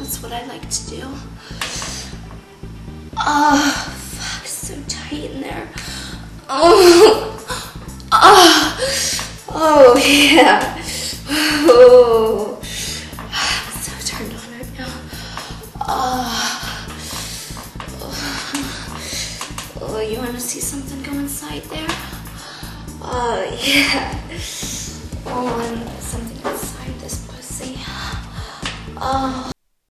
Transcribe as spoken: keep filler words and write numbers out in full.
That's what I like to do. Oh, fuck, it's so tight in there. Oh, oh, oh yeah. Oh, I'm so turned on right now. Oh, oh, oh, you want to see something go inside there? Oh, yeah. Oh, and something inside this pussy. Oh.